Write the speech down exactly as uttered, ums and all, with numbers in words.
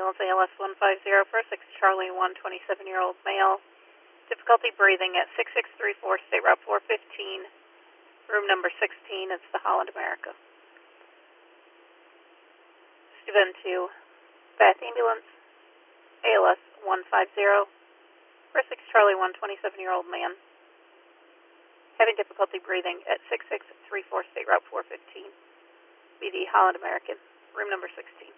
ambulance A L S one five zero for six Charlie one, twenty-seven-year-old male. Difficulty breathing at six six three four State Route four fifteen, room number sixteen. It's the Holland America. Steven to Bath Ambulance A L S one five zero for six Charlie one, twenty-seven-year-old man. Having difficulty breathing at six six three four State Route four fifteen. B D Holland American, room number sixteen.